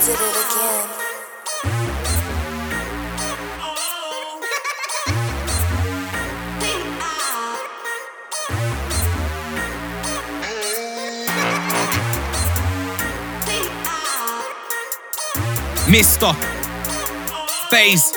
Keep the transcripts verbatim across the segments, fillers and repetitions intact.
did it again. Mister Phase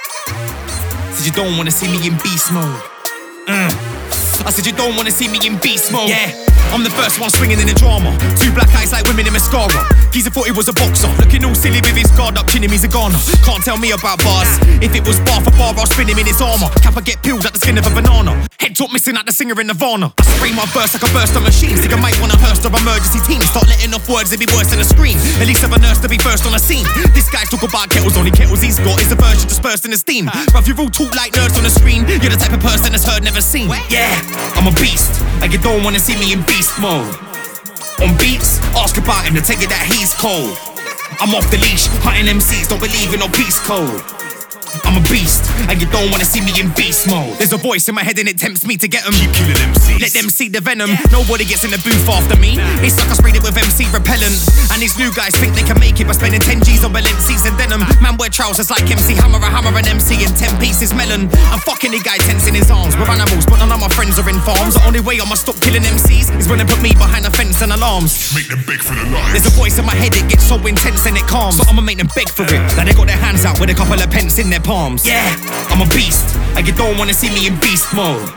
said you don't wanna see me in beast mode. Mm. I said you don't wanna see me in beast mode. Yeah, I'm the first one swinging in the drama. Two black eyes like women in mascara. Geezer thought he was a boxer, looking all silly with his guard up, chin him, he's a goner. Can't tell me about bars. If it was bar for bar, I'll spin him in his armor. Kappa get peeled like the skin of a banana. Head top missing like the singer in Nirvana. I spray my verse like a burst of machines. Think I might want a hearse of emergency team. Start letting off words, it'd be worse than a scream. At least have a nurse to be first on the scene. This guy talk about kettles, only kettles he's got is the version dispersed in the steam. But if you all talk like nerds on the screen, you're the type of person that's heard, never seen. Yeah, I'm a beast, and you don't wanna see me in beast mode. On beats, ask about him to tell you that he's cold. I'm off the leash, hunting M Cs, don't believe in no peace code. I'm a beast, and you don't wanna see me in beast mode. There's a voice in my head and it tempts me to get them. Keep killing M Cs. Let them see the venom. Yeah. Nobody gets in the booth after me. It's like I sprayed it with M C repellent. And these new guys think they can make it by spending ten G's on Balenci's and denim. Man wear trousers like M C Hammer, a hammer and M C in ten pieces melon. I'm fucking the guy tense in his arms. We're animals, but none of my friends are in farms. The only way I'ma stop killing M Cs is when they put me behind a fence and alarms. Make them beg for the life. There's a voice in my head, it gets so intense and it calms. So I'ma make them beg for it. Now they got their hands out with a couple of pence in their palms. Yeah, I'm a beast, and you don't wanna see me in beast mode.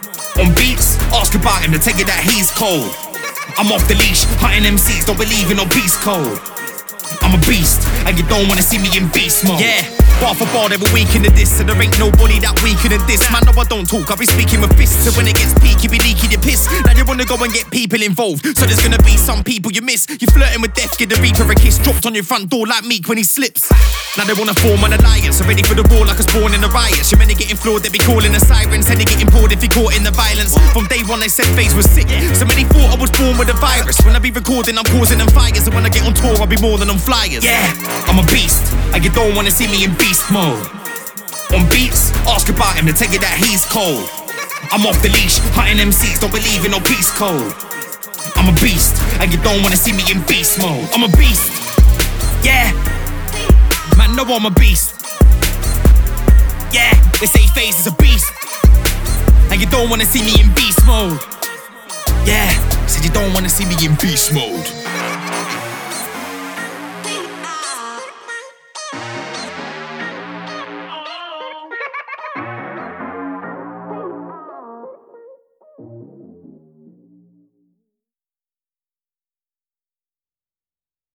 On beats, ask about him to tell you that he's cold. I'm off the leash, hunting M Cs, don't believe in no peace code. I'm a beast, and you don't wanna see me in beast mode. Yeah, bar for bar, they were weak in the diss, so there ain't nobody that weaker than this. Man, no, I don't talk, I be speaking with fists. So when it gets peak, you be leaking your piss. Now you wanna go and get people involved, so there's gonna be some people you miss. You flirting with death, give the reaper a kiss. Dropped on your front door like Meek when he slips. Now they wanna form an alliance, so ready for the war like I was born in the riots. You're many getting floored, they be calling the sirens. Said they getting poured if you caught in the violence. From day one they said Phase was sick, so many thought I was born with a virus. When I be recording, I'm causing them fires, and when I get on tour, I'll be more than on flyers. Yeah, I'm a beast, and you don't wanna see me in beast mode. On beats, ask about him to tell you that he's cold. I'm off the leash, hunting M Cs, don't believe in no peace code. I'm a beast, and you don't wanna see me in beast mode. I'm a beast, yeah. Man, know I'm a beast. Yeah, they say Phase is a beast, and you don't wanna see me in beast mode. Yeah, said you don't wanna see me in beast mode.